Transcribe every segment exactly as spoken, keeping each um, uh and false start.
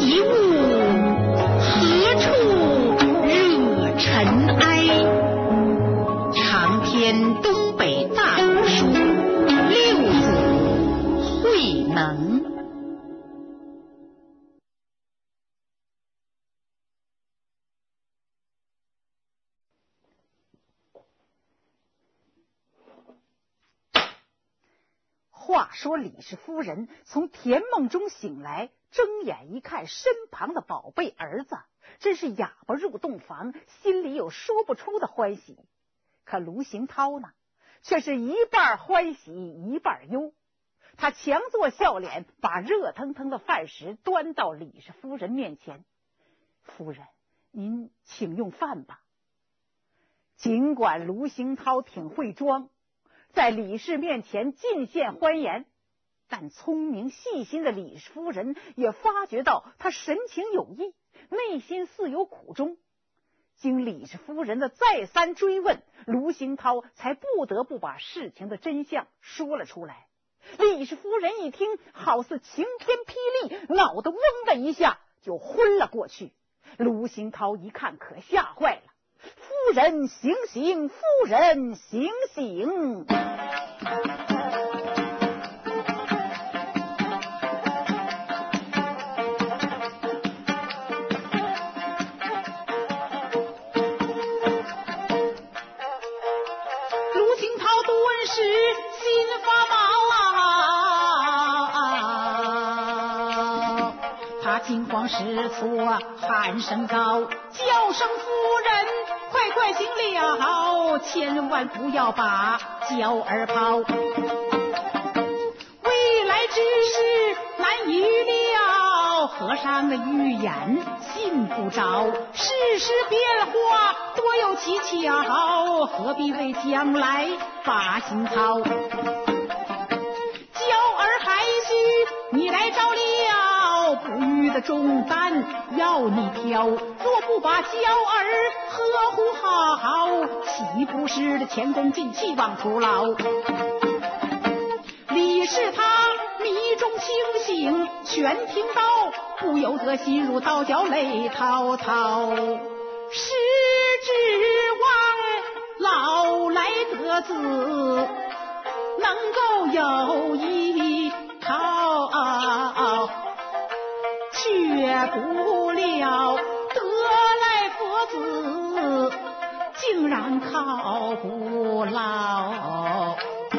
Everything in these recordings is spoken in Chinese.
一物，何处惹尘埃？长篇东北大古书，六祖慧能。 话说李氏夫人从甜梦中醒来，睁眼一看身旁的宝贝儿子，真是哑巴入洞房，心里有说不出的欢喜。可卢行涛呢，却是一半欢喜一半忧。他强作笑脸，把热腾腾的饭食端到李氏夫人面前。夫人，您请用饭吧。尽管卢行涛挺会装，在李氏面前尽现欢颜，但聪明细心的李氏夫人也发觉到他神情有异，内心似有苦衷。经李氏夫人的再三追问，卢行涛才不得不把事情的真相说了出来。李氏夫人一听，好似晴天霹雳，脑袋嗡的一下就昏了过去。卢行涛一看，可吓坏了。夫人醒醒，夫人醒醒！ 卢行涛顿时心发毛，他惊慌失措，喊声高，叫声夫人，快快醒了，千万不要把娇儿抛。未来之事难预料，和尚的预言信不着，世事变化多有蹊跷，何必为将来把心操？娇儿还需你来照料，不育的重担要你挑，若不把娇儿呵护好，岂不是前功尽弃忘徒劳？李氏他迷中清醒，全听到，不由得心如刀绞，泪滔滔。是指望老来得子，能够有依靠，却不料得来佛子竟然靠不牢。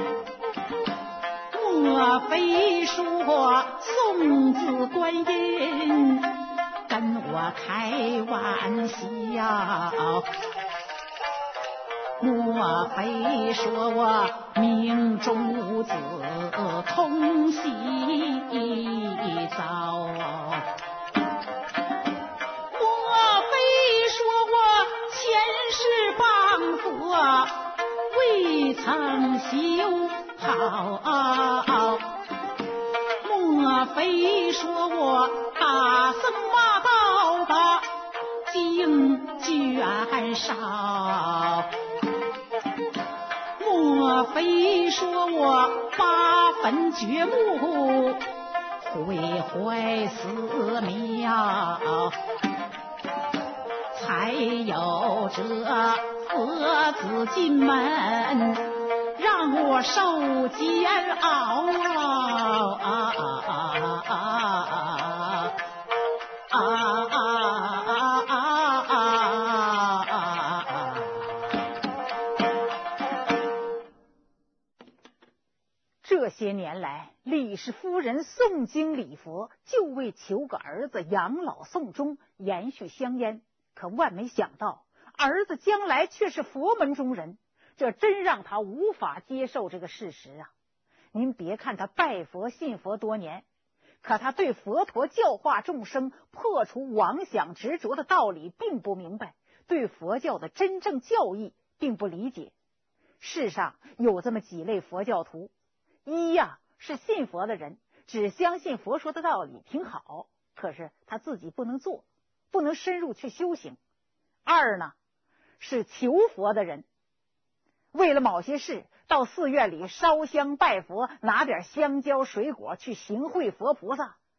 莫非说送子观音跟我开玩笑？莫非说我命中无子空喜遭？莫非说我前世谤佛未曾修好？莫非说我大僧骂道吧经卷少？莫非说我八坟掘墓毁坏寺庙，才有这佛子进门让我受煎熬啊啊啊啊啊这些年来，李氏夫人诵经礼佛，就为求个儿子养老送终，延续香烟。可万没想到，儿子将来却是佛门中人，这真让他无法接受这个事实啊！您别看他拜佛信佛多年，可他对佛陀教化众生、破除妄想执着的道理并不明白，对佛教的真正教义并不理解。世上有这么几类佛教徒，一呀是信佛的人，只相信佛说的道理挺好，可是他自己不能做，不能深入去修行。二呢是求佛的人，为了某些事到寺院里烧香拜佛，拿点香蕉水果去行贿佛菩萨。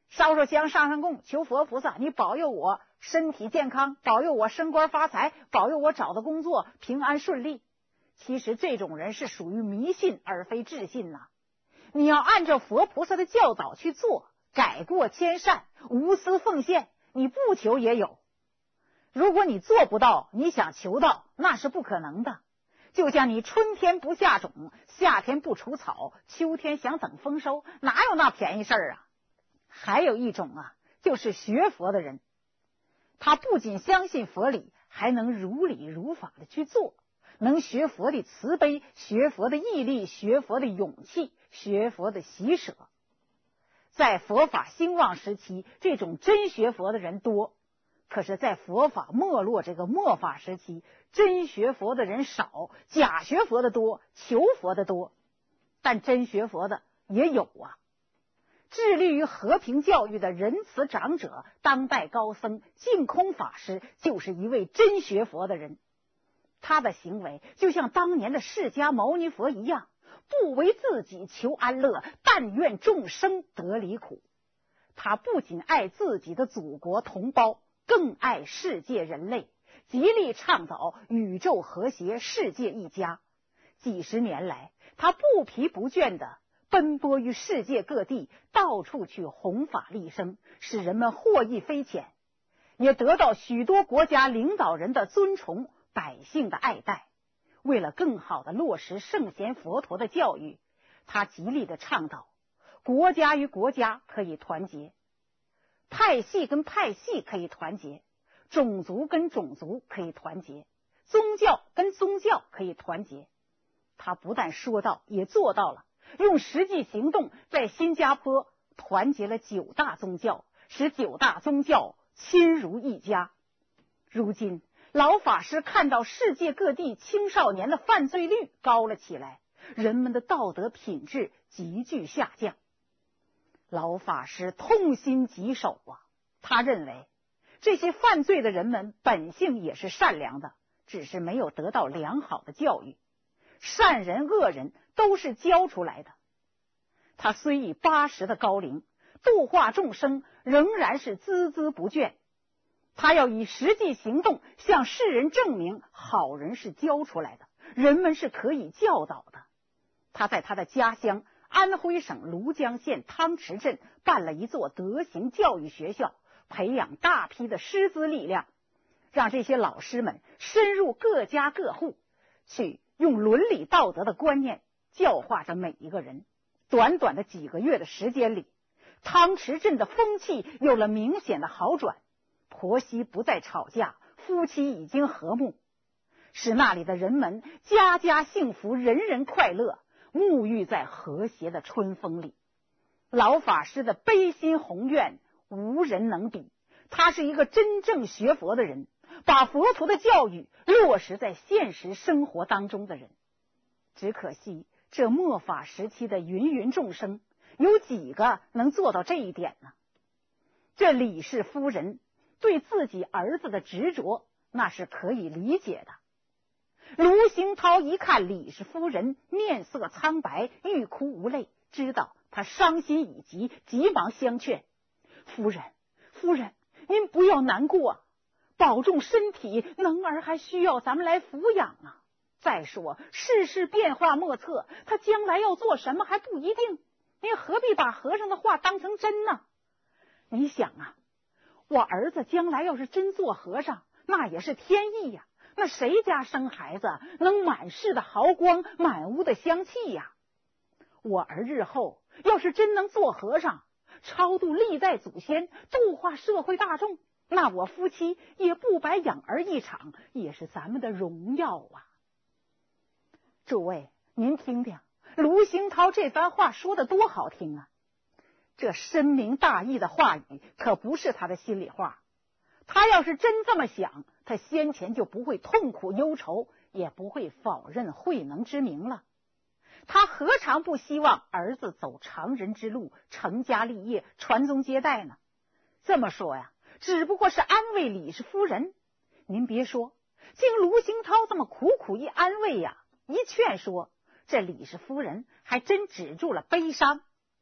烧烧香，上上供，求佛菩萨，你保佑我身体健康，保佑我升官发财，保佑我找到工作平安顺利。其实这种人是属于迷信而非智信呐、啊。你要按照佛菩萨的教导去做，改过迁善，无私奉献，你不求也有。如果你做不到，你想求到，那是不可能的。就像你春天不下种，夏天不除草，秋天想等丰收，哪有那便宜事儿啊？还有一种啊，就是学佛的人，他不仅相信佛理，还能如理如法的去做，能学佛的慈悲，学佛的毅力，学佛的勇气，学佛的喜舍。在佛法兴旺时期，这种真学佛的人多，可是在佛法没落这个末法时期，真学佛的人少，假学佛的多，求佛的多。但真学佛的也有啊。致力于和平教育的仁慈长者，当代高僧净空法师就是一位真学佛的人。他的行为就像当年的释迦牟尼佛一样，不为自己求安乐，但愿众生得离苦。他不仅爱自己的祖国同胞，更爱世界人类，极力倡导宇宙和谐，世界一家。几十年来，他不疲不倦地奔波于世界各地，到处去弘法利生，使人们获益匪浅，也得到许多国家领导人的尊崇，百姓的爱戴。为了更好地落实圣贤佛陀的教育，他极力地倡导国家与国家可以团结，派系跟派系可以团结，种族跟种族可以团结，宗教跟宗教可以团结。他不但说到，也做到了，用实际行动在新加坡团结了九大宗教，使九大宗教亲如一家。如今老法师看到世界各地青少年的犯罪率高了起来，人们的道德品质急剧下降，老法师痛心疾首啊！他认为这些犯罪的人们本性也是善良的，只是没有得到良好的教育，善人恶人都是教出来的。他虽已八十的高龄，度化众生仍然是孜孜不倦。他要以实际行动向世人证明，好人是教出来的，人们是可以教导的。他在他的家乡安徽省庐江县汤池镇办了一座德行教育学校，培养大批的师资力量，让这些老师们深入各家各户，去用伦理道德的观念教化着每一个人。短短的几个月的时间里，汤池镇的风气有了明显的好转，婆媳不再吵架，夫妻已经和睦，使那里的人们家家幸福，人人快乐，沐浴在和谐的春风里。老法师的悲心宏愿无人能比，他是一个真正学佛的人，把佛陀的教育落实在现实生活当中的人。只可惜这末法时期的芸芸众生，有几个能做到这一点呢？这李氏夫人对自己儿子的执着，那是可以理解的。卢兴涛一看李氏夫人面色苍白，欲哭无泪，知道他伤心已极，急忙相劝：夫人夫人您不要难过啊，保重身体，能儿还需要咱们来抚养啊。再说世事变化莫测，他将来要做什么还不一定，您何必把和尚的话当成真呢？你想啊，我儿子将来要是真做和尚，那也是天意呀、啊。那谁家生孩子能满室的豪光，满屋的香气呀？我儿日后要是真能做和尚，超度历代祖先，度化社会大众，那我夫妻也不白养儿一场，也是咱们的荣耀啊！诸位，您听听，卢兴涛这番话说的多好听啊！这深明大义的话语可不是他的心里话，他要是真这么想，他先前就不会痛苦忧愁，也不会否认慧能之名了。他何尝不希望儿子走常人之路，成家立业，传宗接代呢？这么说呀，只不过是安慰李氏夫人。您别说，经卢兴涛这么苦苦一安慰呀，一劝说，这李氏夫人还真止住了悲伤，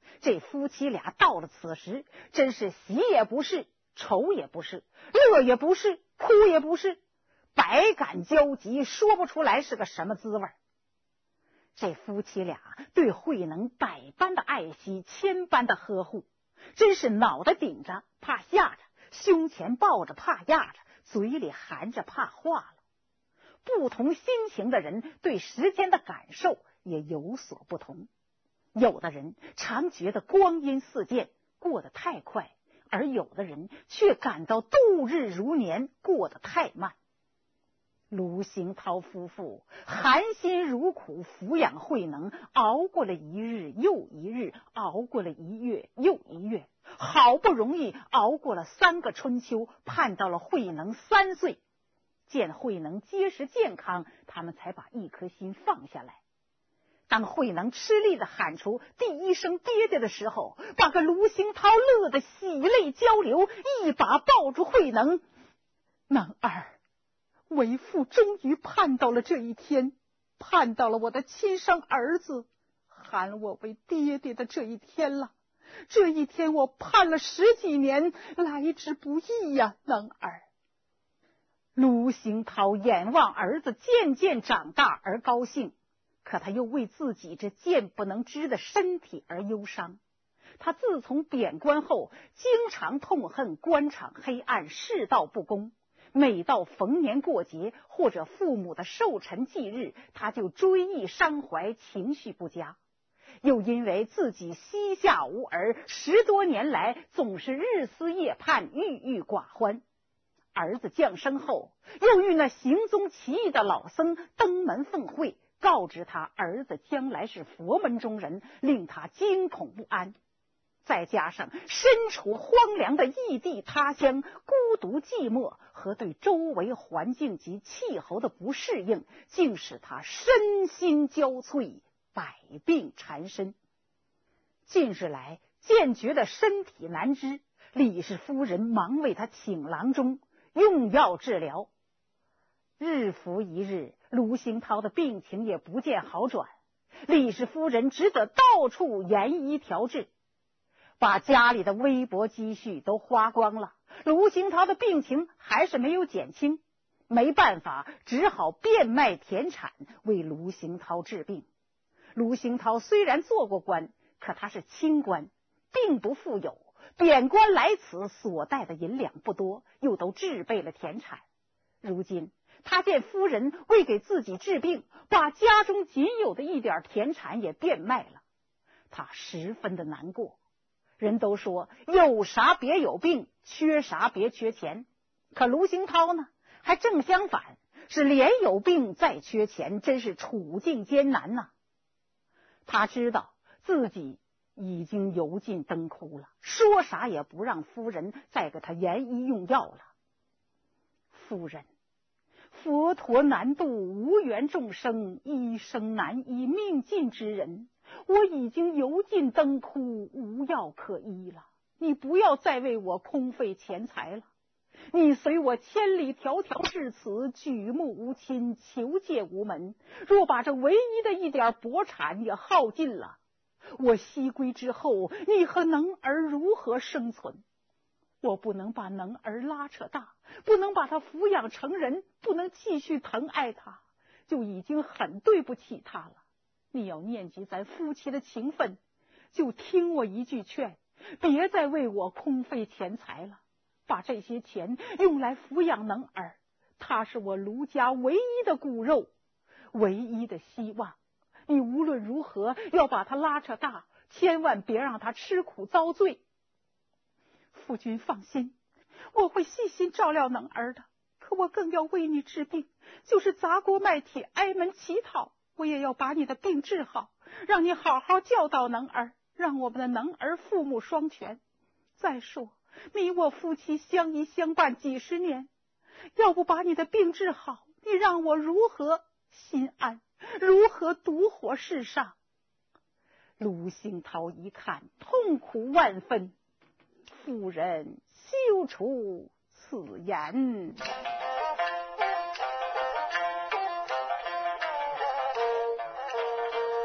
这夫妻俩到了此时，真是喜也不是，愁也不是，乐也不是，哭也不是，百感交集，说不出来是个什么滋味。这夫妻俩对慧能百般的爱惜，千般的呵护，真是脑袋顶着怕下着，胸前抱着怕压着，嘴里含着怕化了。不同心情的人对时间的感受也有所不同，有的人常觉得光阴似箭，过得太快，而有的人却感到度日如年，过得太慢。卢行涛夫妇含辛茹苦抚养慧能，熬过了一日又一日，熬过了一月又一月，好不容易熬过了三个春秋，盼到了慧能三岁。见慧能结实健康，他们才把一颗心放下来。当慧能吃力的喊出第一声爹爹的时候，把个卢行涛乐得喜泪交流，一把抱住慧能。能儿，为父终于盼到了这一天，盼到了我的亲生儿子喊我为爹爹的这一天了。这一天我盼了十几年，来之不易呀，能儿。卢行涛眼望儿子渐渐长大而高兴，可他又为自己这渐不能支的身体而忧伤。他自从贬官后，经常痛恨官场黑暗，世道不公。每到逢年过节或者父母的寿辰忌日，他就追忆伤怀，情绪不佳。又因为自己膝下无儿，十多年来总是日思夜盼，郁郁寡欢。儿子降生后，又遇那行踪奇异的老僧登门奉会，告知他儿子将来是佛门中人，令他惊恐不安。再加上身处荒凉的异地他乡，孤独寂寞和对周围环境及气候的不适应，竟使他身心交瘁，百病缠身。近日来渐觉得身体难支，李氏夫人忙为他请郎中用药治疗。日复一日，卢行涛的病情也不见好转，李氏夫人只得到处研医调治，把家里的微薄积蓄都花光了。卢行涛的病情还是没有减轻，没办法，只好变卖田产为卢行涛治病。卢行涛虽然做过官，可他是清官，并不富有，贬官来此所带的银两不多，又都置备了田产。如今他见夫人为给自己治病，把家中仅有的一点田产也变卖了，他十分的难过。人都说有啥别有病，缺啥别缺钱，可卢行涛呢，还正相反，是连有病再缺钱，真是处境艰难呐、啊。他知道自己已经油尽灯枯了，说啥也不让夫人再给他研医用药了。夫人，佛陀难度无缘众生，医生难医命尽之人，我已经油尽灯枯，无药可医了，你不要再为我空费钱财了。你随我千里迢迢至此，举目无亲，求借无门，若把这唯一的一点薄产也耗尽了，我西归之后，你和能儿如何生存？我不能把能儿拉扯大，不能把他抚养成人，不能继续疼爱他，就已经很对不起他了。你要念及咱夫妻的情分，就听我一句劝，别再为我空费钱财了，把这些钱用来抚养能儿，他是我卢家唯一的骨肉，唯一的希望。你无论如何要把他拉扯大，千万别让他吃苦遭罪。夫君放心，我会细心照料能儿的，可我更要为你治病，就是砸锅卖铁挨门乞讨，我也要把你的病治好，让你好好教导能儿，让我们的能儿父母双全。再说你我夫妻相依相伴几十年，要不把你的病治好，你让我如何心安，如何独活世上？卢行涛一看，痛苦万分。夫人休出此言。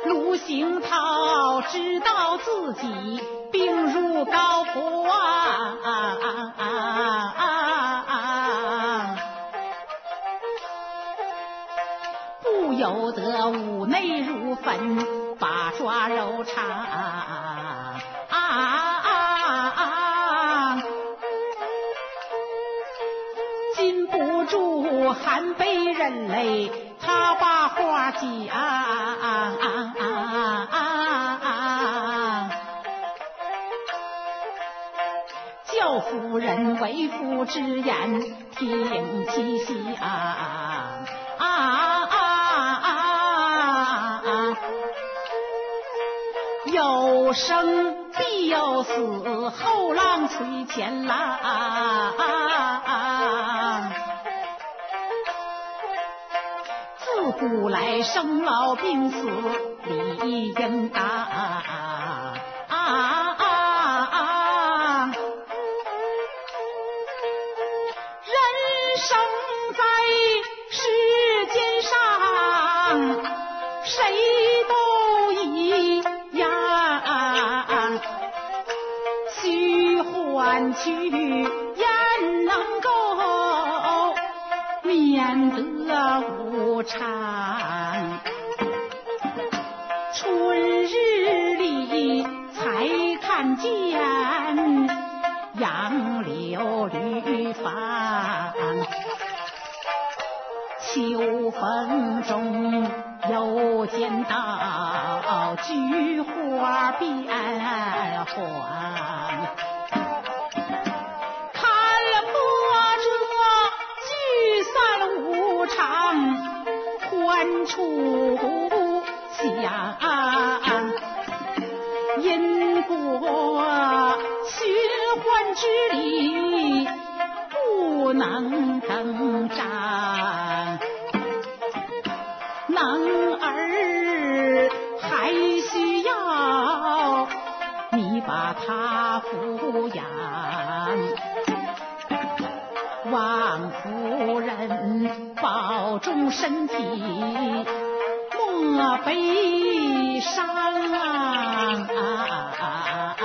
陆星涛知道自己病入膏肓，不由得五内如焚，八爪肉肠，禁不住含悲忍泪，他把话讲，叫夫人为父之言听其详，有生必有死，后浪推前浪，自古来生老病死理应当，人生在世间上谁都一样，须换取焉能够免得无常，春日里才看见杨柳绿芳，秋风中又见到菊花变黄，看破这聚散无常，还处想因果循环之理不能更张，能儿还需要你把他抚养，望夫人保重身体，莫悲伤啊啊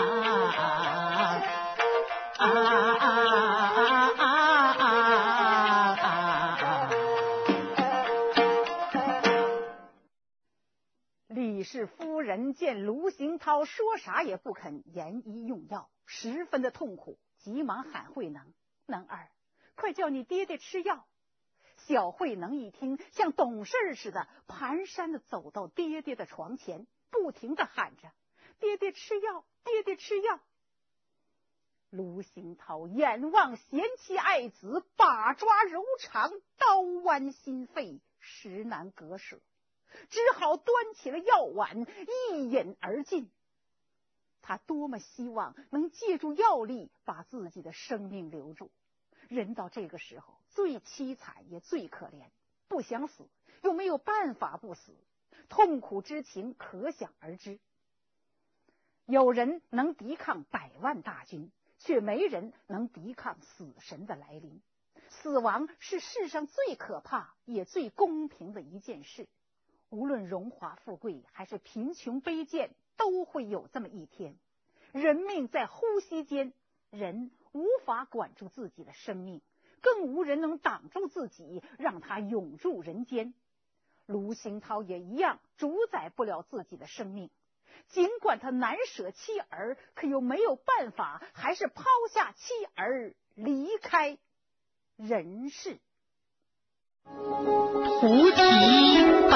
李氏夫人见卢行涛说啥也不肯言医用药，十分的痛苦，急忙喊慧能：“能儿，快叫你爹爹吃药。”小慧能一听，像懂事似的，蹒跚的走到爹爹的床前，不停的喊着：“爹爹吃药，爹爹吃药。”卢行涛眼望贤妻爱子，把抓柔肠，刀剜心肺，实难割舍，只好端起了药碗，一饮而尽。他多么希望能借助药力把自己的生命留住。人到这个时候最凄惨也最可怜，不想死又没有办法不死，痛苦之情可想而知。有人能抵抗百万大军，却没人能抵抗死神的来临。死亡是世上最可怕也最公平的一件事，无论荣华富贵还是贫穷卑贱，都会有这么一天。人命在呼吸间，人无法管住自己的生命，更无人能挡住自己，让他永驻人间。卢行涛也一样主宰不了自己的生命，尽管他难舍妻儿，可又没有办法，还是抛下妻儿离开人世。 胡提